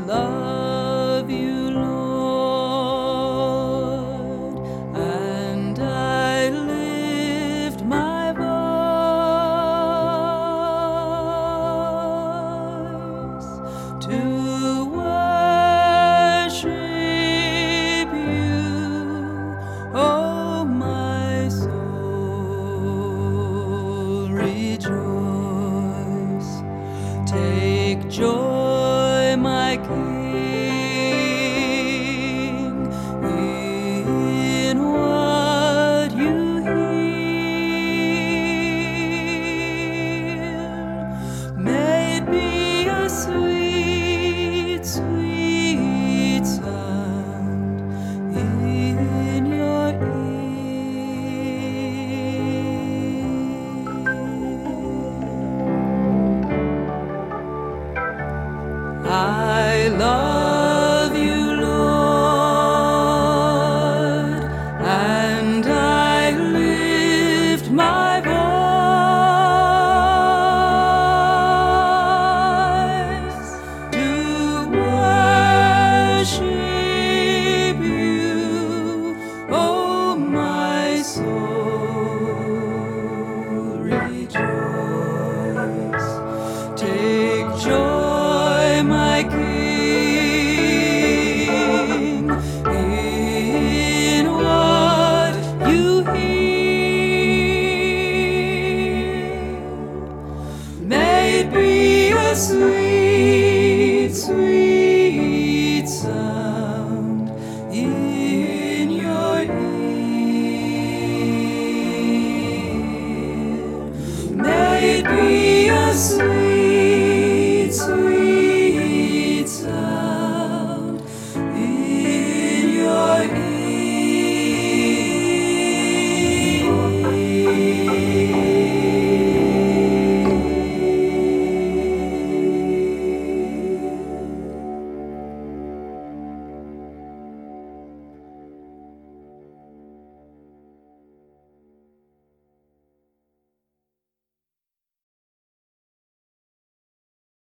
love you, Lord, and I lift my voice to worship you, oh my soul, rejoice. Take joy, my King, in what you hear. May it be a sweet, sweet sound in your ear. I love you, Lord, and I lift my voice to worship you, oh my soul, rejoice. Take joy, my King, in what you hear. May it be a sweet, sweet sound in your ear. May it be a sweet